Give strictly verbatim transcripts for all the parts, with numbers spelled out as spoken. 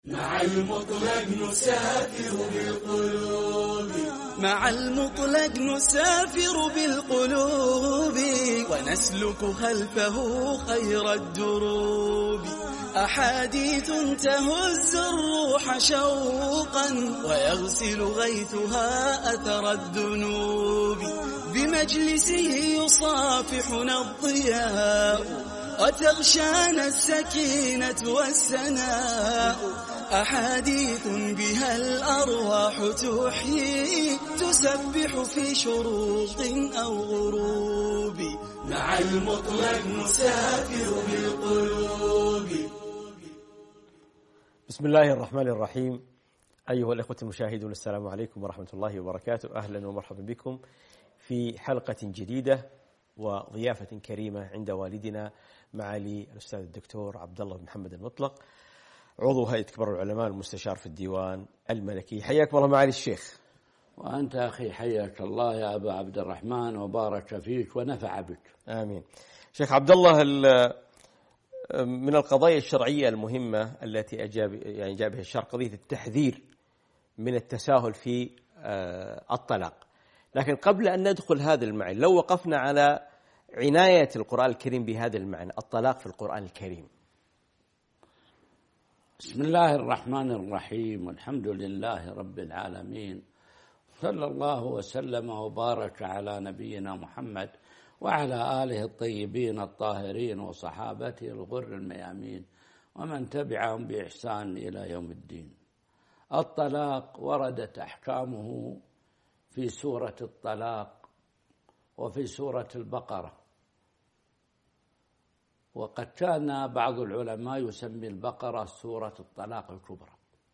مع المطلق نسافر بالقلوب، مع المطلق نسافر بالقلوب، ونسلك خلفه خير الدروب. أحاديث تهز الروح شوقا، ويغسل غيثها أثر الذنوب. بمجلسه يصافحنا الضياء، وتغشانا السكينة والسناء. أحاديث بها الأرواح تحيي، تسبح في شروق أو غروب. مع المطلق نسافر بالقلوب. بسم الله الرحمن الرحيم. أيها الأخوة المشاهدون، السلام عليكم ورحمة الله وبركاته. أهلا ومرحبا بكم في حلقة جديدة وضيافة كريمة عند والدنا معالي الأستاذ الدكتور عبد الله بن محمد المطلق، عضو هيئة كبار العلماء المستشار في الديوان الملكي. حياك الله معالي الشيخ. وأنت أخي حياك الله يا أبا عبد الرحمن، وبارك فيك ونفع بك. آمين. شيخ عبد الله، من القضايا الشرعية المهمة التي أجاب يعني جابها الشرع قضية التحذير من التساهل في الطلاق. لكن قبل أن ندخل هذا المعنى، لو وقفنا على عناية القرآن الكريم بهذا المعنى، الطلاق في القرآن الكريم. بسم الله الرحمن الرحيم، والحمد لله رب العالمين، صلى الله وسلم وبارك على نبينا محمد وعلى آله الطيبين الطاهرين وصحابته الغر الميامين ومن تبعهم بإحسان إلى يوم الدين. الطلاق وردت أحكامه في سورة الطلاق وفي سورة البقرة، وقد كان بعض العلماء يسمي البقرة سورة الطلاق الكبرى.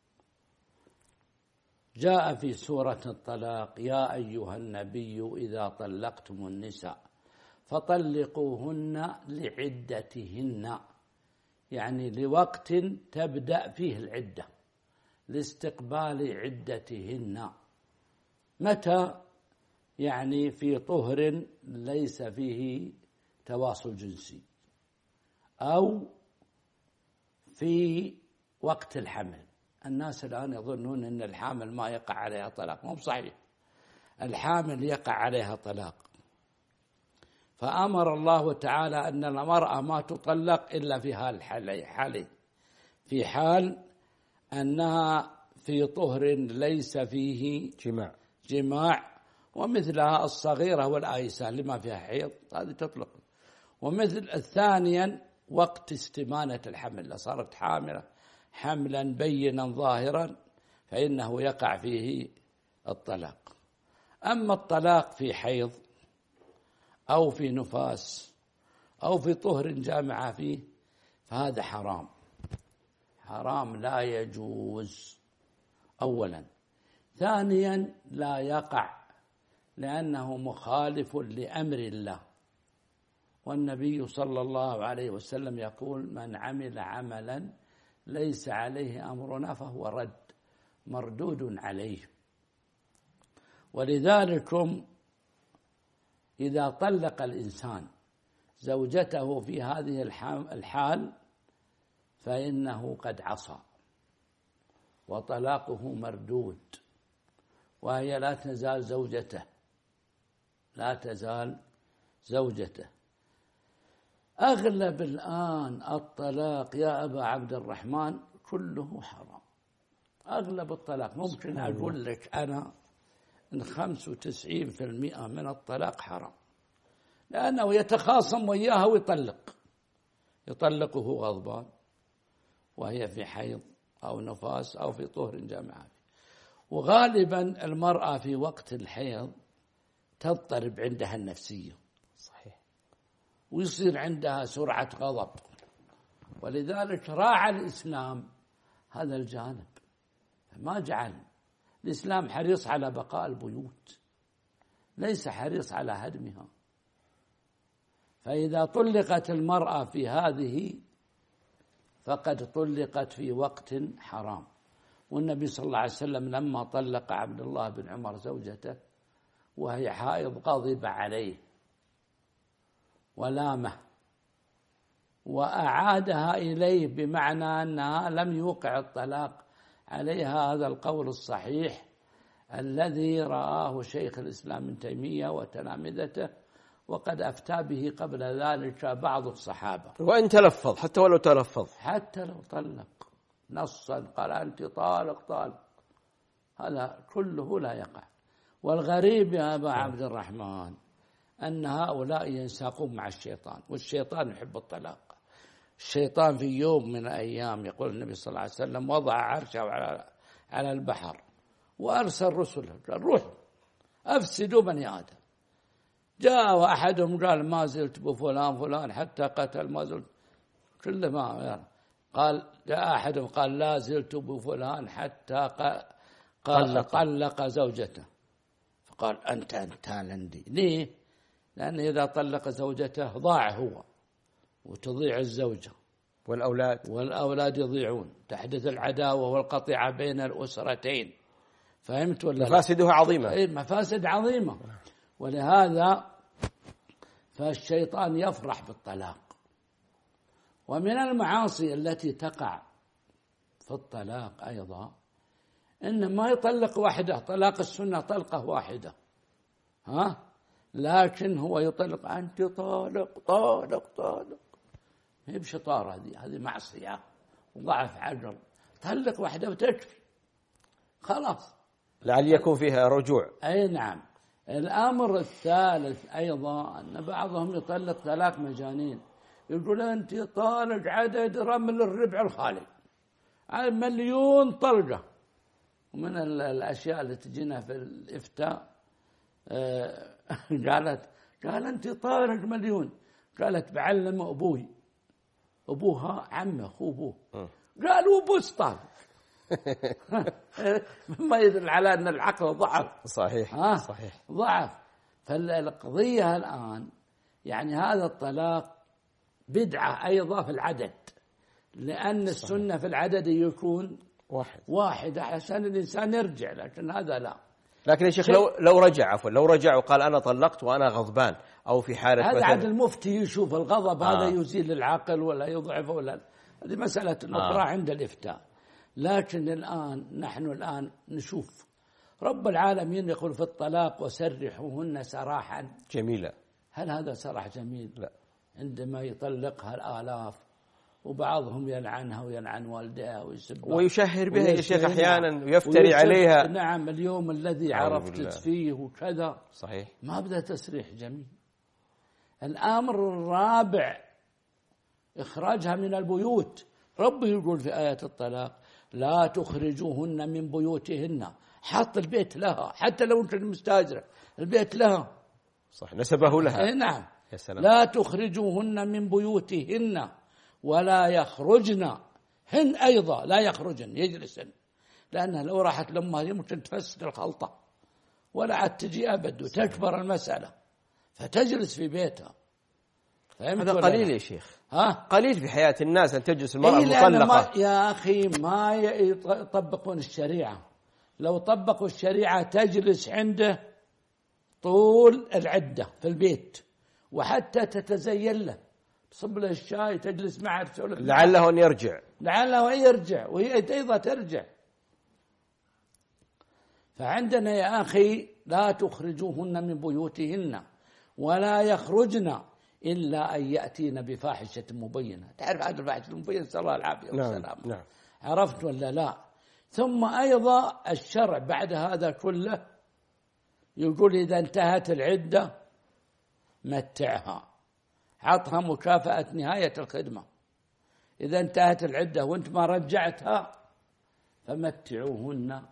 جاء في سورة الطلاق: يا أيها النبي إذا طلقتم النساء فطلقوهن لعدتهن، يعني لوقت تبدأ فيه العدة، لاستقبال عدتهن. متى؟ يعني في طهر ليس فيه تواصل جنسي، أو في وقت الحمل. الناس الآن يظنون أن الحامل ما يقع عليها طلاق، مو صحيح، الحامل يقع عليها طلاق. فأمر الله تعالى أن المرأة ما تطلق إلا في هالحالين: في حال أنها في طهر ليس فيه جماع جماع ومثلها الصغيرة والآيسة لما فيها حيض، هذه تطلق. ومثل الثانيا وقت استمانة الحمل، لو صارت حاملة حملا بينا ظاهرا فإنه يقع فيه الطلاق. أما الطلاق في حيض أو في نفاس أو في طهر جامع فيه فهذا حرام، حرام لا يجوز أولا. ثانيا لا يقع لأنه مخالف لأمر الله، والنبي صلى الله عليه وسلم يقول: من عمل عملا ليس عليه أمرنا فهو رد، مردود عليه. ولذلك إذا طلق الإنسان زوجته في هذه الحال فإنه قد عصى، وطلاقه مردود، وهي لا تزال زوجته، لا تزال زوجته. أغلب الآن الطلاق يا أبا عبد الرحمن كله حرام، أغلب الطلاق. ممكن أقول لك أنا إن خمسة وتسعين في المئة من الطلاق حرام، لأنه يتخاصم وياها ويطلق، يطلقه غضبان وهي في حيض أو نفاس أو في طهر جامع. وغالبا المرأة في وقت الحيض تضطرب عندها النفسية، صحيح، ويصير عندها سرعة غضب، ولذلك راعى الإسلام هذا الجانب، ما جعل الإسلام حريص على بقاء البيوت، ليس حريص على هدمها. فإذا طلقت المرأة في هذه فقد طلقت في وقت حرام. والنبي صلى الله عليه وسلم لما طلق عبد الله بن عمر زوجته وهي حائض غضب عليه ولامه وأعادها إليه بمعنى أنها لم يوقع الطلاق عليها. هذا القول الصحيح الذي رآه شيخ الإسلام ابن تيمية وتلامذته، وقد أفتى به قبل ذلك بعض الصحابة. وإن تلفظ، حتى ولو تلفظ، حتى لو طلق نصا قال أنت طالق طالق، هذا كله لا يقع. والغريب يا أبا عبد الرحمن أن هؤلاء ينساقون مع الشيطان، والشيطان يحب الطلاق. الشيطان في يوم من الأيام يقول النبي صلى الله عليه وسلم وضع عرشه على على البحر وأرسل رسله قال روح أفسدوا بني آدم. جاء وأحدهم قال ما زلت بفلان فلان حتى قتل، ما زلت كل ما يعني. قال جاء أحدهم قال لا زلت بفلان حتى طلق, طلق زوجته. فقال أنت أنت لندي. ليه؟ لأن إذا طلق زوجته ضاع هو وتضيع الزوجة والأولاد والأولاد يضيعون، تحدث العداوة والقطيعة بين الأسرتين. فهمت ولا؟ مفاسدها عظيمة. أي مفاسد عظيمة. ولهذا فالشيطان يفرح بالطلاق. ومن المعاصي التي تقع في الطلاق أيضا إن ما يطلق واحدة، طلاق السنة طلقة واحدة، ها، لكن هو يطلق أنت طالق طالق طالق. ما يبشي طار، هذه هذه معصية وضعف عجل. طلق واحدة وتكفي خلاص، لعل يكون فيها رجوع. أي نعم. الأمر الثالث أيضا أن بعضهم يطلق طلاق مجانين، يقول أنت طالق عدد رمل الربع الخالي، مليون طلقة. ومن الأشياء اللي تجينا في الإفتاء قالت قال أنت طالق مليون، قالت بعلم أبوي، أبوها عمه أخو أبوه، قالوا أبوس طالق. ما يدل على أن العقل ضعف. صحيح ها؟ صحيح ضعف. فالقضية الآن يعني هذا الطلاق بدعة أيضا في العدد، لأن صحيح. السنة في العدد يكون واحد واحد عشان الإنسان يرجع، لكن هذا لا. لكن يا شيخ لو لو رجع عفوا لو رجع وقال أنا طلقت وأنا غضبان أو في حالة هذا عاد المفتي يشوف الغضب آه. هذا يزيل العقل ولا يضعفه ولا، هذه مسألة أخرى آه. عند الإفتاء. لكن الآن نحن الآن نشوف رب العالمين يقول في الطلاق وسرحوهن سراحا جميلا. هل هذا سراح جميل؟ لا. عندما يطلقها الآلاف وبعضهم يلعنها ويلعن والدها ويسبها ويشهر بها يا شيخ أحيانا ويفتري عليها. نعم، اليوم الذي عرفت فيه وكذا. صحيح. ما بدأ تسريح جميل. الأمر الرابع إخراجها من البيوت. ربي يقول في آية الطلاق لا تخرجوهن من بيوتهن، حط البيت لها حتى لو أنت مستأجرة البيت لها. صح، نسبه لها. نعم. يا سلام. لا تخرجوهن من بيوتهن ولا يخرجن، هن أيضا لا يخرجن يجلسن، لأنها لو راحت لأمها يمكن تفسد الخلطة ولا عاد تجي أبد وتكبر المسألة، فتجلس في بيتها. هذا قليل يا شيخ. ها؟ قليل في حياة الناس أن تجلس المرأة إيه المطلقة. يا أخي ما يطبقون الشريعة. لو طبقوا الشريعة تجلس عنده طول العدة في البيت، وحتى تتزين له، تصب له الشاي، تجلس معه، لعله أن يرجع لعله أن يرجع وهي أيضا ترجع. فعندنا يا أخي لا تخرجوهن من بيوتهن ولا يخرجن إلا أن يأتين بفاحشة مبينة. تعرف هذا الفاحشة المبينة، صلى الله العافية والسلام. نعم. عرفت ولا لا؟ ثم أيضا الشرع بعد هذا كله يقول إذا انتهت العدة متعها، عطها مكافأة نهاية الخدمة. إذا انتهت العدة وانت ما رجعتها فمتعوهن.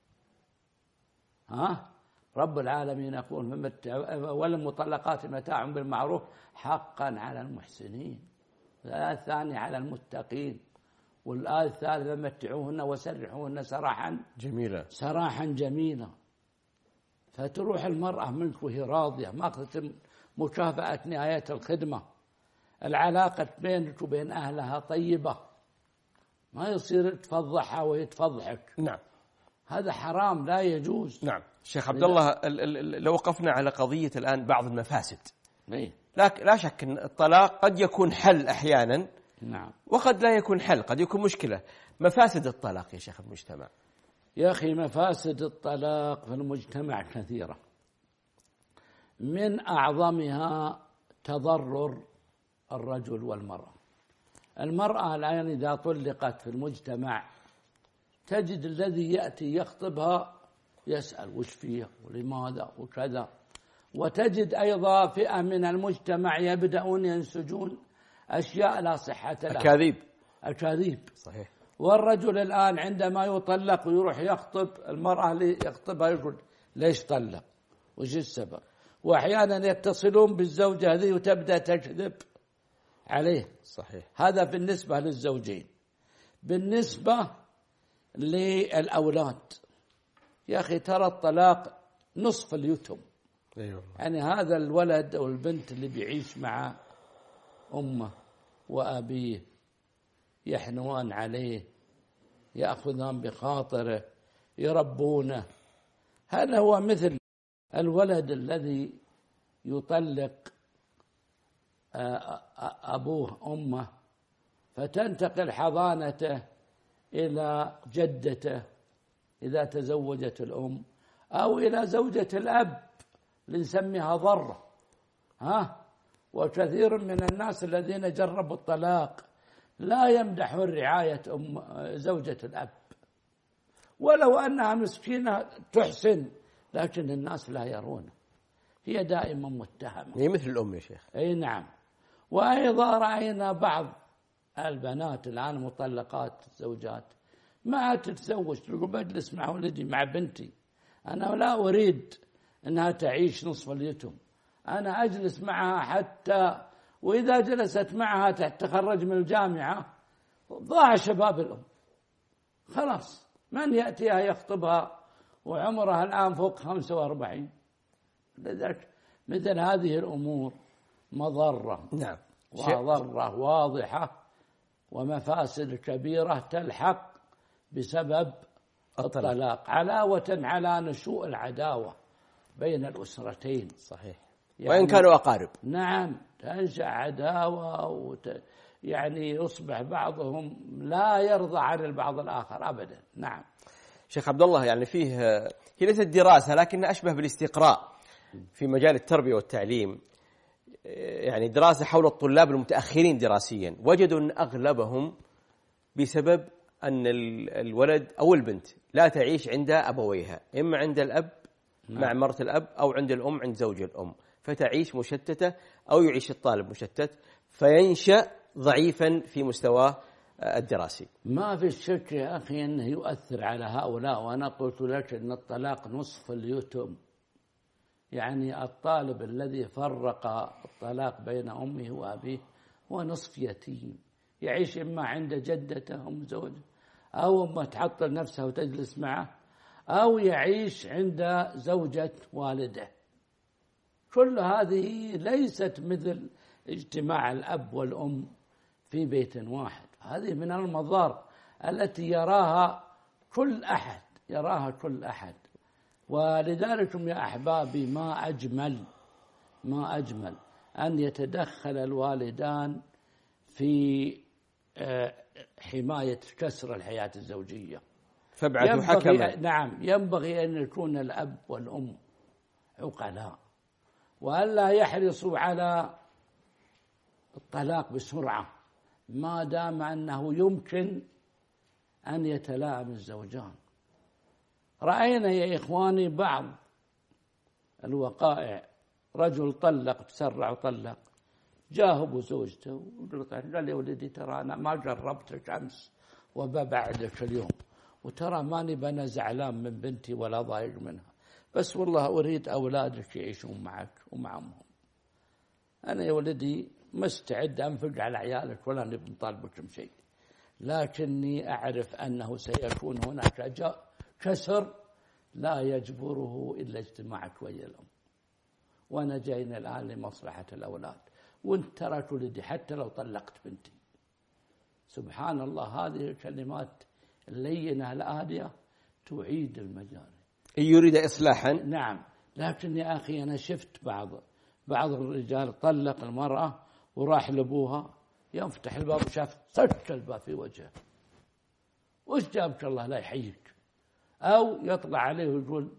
ها؟ رب العالمين يقول وللمطلقات متاع بالمعروف حقا على المحسنين. الآية الثانية على المتقين، والآية الثالثة متعوهن وسرحوهن سراحا جميلا سراحا جميلا. فتروح المرأة منك وهي راضية، ما أخذت مكافأة نهاية الخدمة، العلاقة بينك وبين أهلها طيبة، ما يصير تفضحها ويتفضحك. نعم، هذا حرام لا يجوز. نعم. شيخ عبد الله لو وقفنا على قضية الآن بعض المفاسد، إيه؟ لا لا شك أن الطلاق قد يكون حل أحيانا، نعم، وقد لا يكون حل، قد يكون مشكلة. مفاسد الطلاق يا شيخ المجتمع؟ يا أخي مفاسد الطلاق في المجتمع كثيرة، من أعظمها تضرر الرجل والمرأة. المرأة الآن إذا طلقت في المجتمع تجد الذي يأتي يخطبها يسأل وش فيها ولماذا وكذا، وتجد أيضا فئة من المجتمع يبدأون ينسجون أشياء لا صحة لها، أكاذيب أكاذيب. صحيح. والرجل الآن عندما يطلق ويروح يخطب المرأة اللي يخطبها يقول ليش طلق وش السبب، وأحيانا يتصلون بالزوجة هذه وتبدأ تكذب عليه. صحيح. هذا بالنسبة للزوجين. بالنسبة للأولاد يا أخي ترى الطلاق نصف اليتم. أيوة. يعني هذا الولد أو البنت اللي بيعيش مع أمه وأبيه يحنوان عليه، يأخذان بخاطره، يربونه، هل هو مثل الولد الذي يطلق أبوه أمه فتنتقل حضانته إلى جدته إذا تزوجت الأم، أو إلى زوجة الأب اللي نسميها ضرة؟ ها، وكثير من الناس الذين جربوا الطلاق لا يمدحون رعاية أم زوجة الأب، ولو أنها مسكينة تحسن، لكن الناس لا يرونه، هي دائما متهمة. هي مثل الأم يا شيخ. أي نعم. وأيضا رأينا بعض البنات الآن مطلقات زوجات ما تتزوج، تقول بجلس مع ولدي مع بنتي، أنا لا أريد أنها تعيش نصف اليتم، أنا أجلس معها حتى وإذا جلست معها تتخرج من الجامعة ضاع شباب الأم، خلاص من يأتيها يخطبها وعمرها الآن فوق خمسة وأربعين. لذلك مثل هذه الأمور مضرة. نعم. وضرة واضحة ومفاسد كبيرة تلحق بسبب الطلاق, الطلاق. علاوة على نشوء العداوة بين الأسرتين. صحيح. يعني وإن كانوا أقارب. نعم، تنشأ عداوة وت... يعني يصبح بعضهم لا يرضى عن البعض الآخر أبدا. نعم. شيخ عبد الله، يعني فيه هي ليست دراسة لكنها أشبه بالاستقراء في مجال التربية والتعليم، يعني دراسة حول الطلاب المتأخرين دراسيا، وجدوا أن أغلبهم بسبب أن الولد أو البنت لا تعيش عند أبويها، إما عند الأب مع مرة الأب أو عند الأم عند زوج الأم، فتعيش مشتتة أو يعيش الطالب مشتت فينشأ ضعيفا في مستواه الدراسي. ما في شك يا أخي أنه يؤثر على هؤلاء، وأنا قلت لك أن الطلاق نصف اليتم، يعني الطالب الذي فرق الطلاق بين أمه وأبيه هو نصف يتيم، يعيش إما عند جدته أم زوجه، أو أما تعطل نفسه وتجلس معه، أو يعيش عند زوجة والده. كل هذه ليست مثل اجتماع الأب والأم في بيت واحد، هذه من المضار التي يراها كل أحد يراها كل أحد. ولذلك يا أحبابي ما أجمل ما أجمل أن يتدخل الوالدان في حماية كسر الحياة الزوجية. فابعثوا حكما. نعم، ينبغي أن يكون الأب والأم عقلاء، وألا يحرصوا على الطلاق بسرعة ما دام أنه يمكن أن يتلائم الزوجان. رأينا يا إخواني بعض الوقائع، رجل طلق تسرع وطلق، جاء أبو زوجته قال لي ولدي ترى أنا ما جربتك أمس وببعدك اليوم، وترى ماني بنا زعلان من بنتي ولا ضايق منها، بس والله أريد أولادك يعيشون معك ومع أمهم. أنا يا ولدي مستعد أنفق على عيالك ولا نبي نطالبك بشيء، لكني أعرف أنه سيكون هناك كسر لا يجبره إلا اجتماعك ويا الأم، وأنا جاينا الآن لمصلحة الأولاد، وانت ترك ولدي حتى لو طلقت بنتي. سبحان الله، هذه الكلمات اللينة الآلية تعيد المجال. يريد إصلاحا. نعم، لكن يا أخي أنا شفت بعض بعض الرجال طلق المرأة وراح لأبوها، يفتح الباب وشاف سك الباب في وجهه، وش جابك الله لا يحييك، أو يطلع عليه ويقول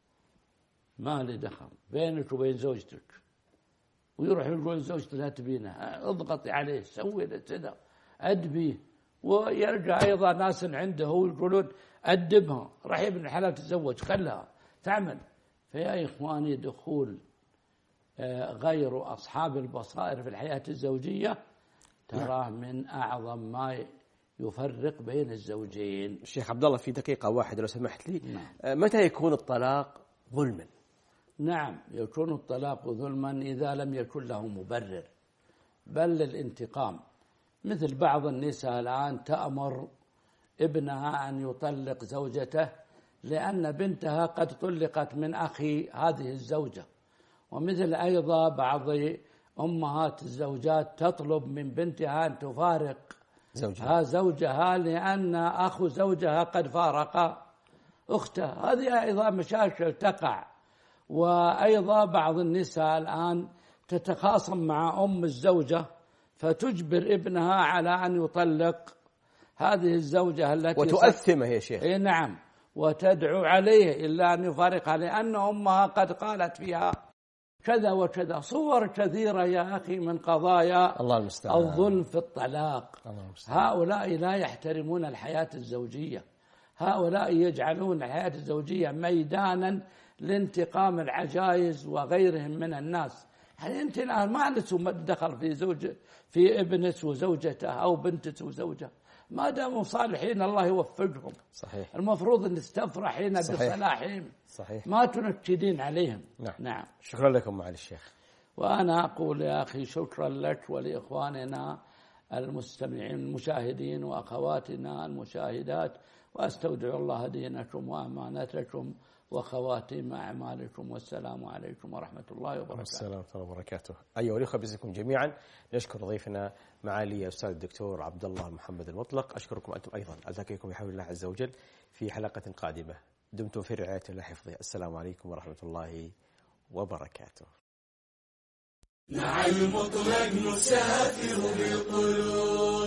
ما لي دخل بينك وبين زوجتك، ويروح يقول زوجته لا تبينها، اضغطي عليه، سوي له كذا، أدبيه، ويرجع أيضا ناس عنده ويقولون أدبها، راح ابن الحلال تتزوج خلها تعمل. فيا إخواني دخول غير أصحاب البصائر في الحياة الزوجية تراه من أعظم ما يفرق بين الزوجين. الشيخ عبد الله في دقيقة واحدة لو سمحت لي، نعم. متى يكون الطلاق ظلما؟ نعم يكون الطلاق ظلما إذا لم يكن له مبرر بل للانتقام، مثل بعض النساء الآن تأمر ابنها أن يطلق زوجته لأن بنتها قد طلقت من أخي هذه الزوجة، ومثل أيضا بعض أمهات الزوجات تطلب من بنتها أن تفارق زوجها, زوجها لأن أخو زوجها قد فارق أخته. هذه أيضا مشاكل تقع. وأيضا بعض النساء الآن تتخاصم مع أم الزوجة فتجبر ابنها على أن يطلق هذه الزوجة التي وتؤثمه يا شيخ. إيه نعم، وتدعو عليه إلا أن يفارقها لأن أمها قد قالت فيها كذا وكذا. صور كثيرة يا أخي من قضايا الله المستعان الظلم في الطلاق. الله المستعان. هؤلاء لا يحترمون الحياة الزوجية، هؤلاء يجعلون الحياة الزوجية ميدانا لانتقام العجائز وغيرهم من الناس. يعني أنت الآن ما لسه دخل في زوج في ابنة وزوجته أو بنته وزوجها، ما داموا صالحين الله يوفقهم. صحيح. المفروض أن تستفرحين بصلاحهم، صحيح، ما تنكدين عليهم. نعم. نعم. شكرا لكم معالي الشيخ. وأنا أقول يا أخي شكرا لك ولإخواننا المستمعين المشاهدين وأخواتنا المشاهدات، وأستودع الله دينكم وأمانتكم وخواتيم أعمالكم، والسلام عليكم ورحمة الله وبركاته. السلام ورحمة الله وبركاته. أيها الأخوة باسمكم جميعا نشكر ضيفنا معالي الأستاذ الدكتور عبد الله محمد المطلق. أشكركم أنتم أيضا، ألتقيكم بحول الله عز وجل في حلقة قادمة. دمتم في رعاية الله حفظه. السلام عليكم ورحمة الله وبركاته. مع المطلق نسافر بالقلوب.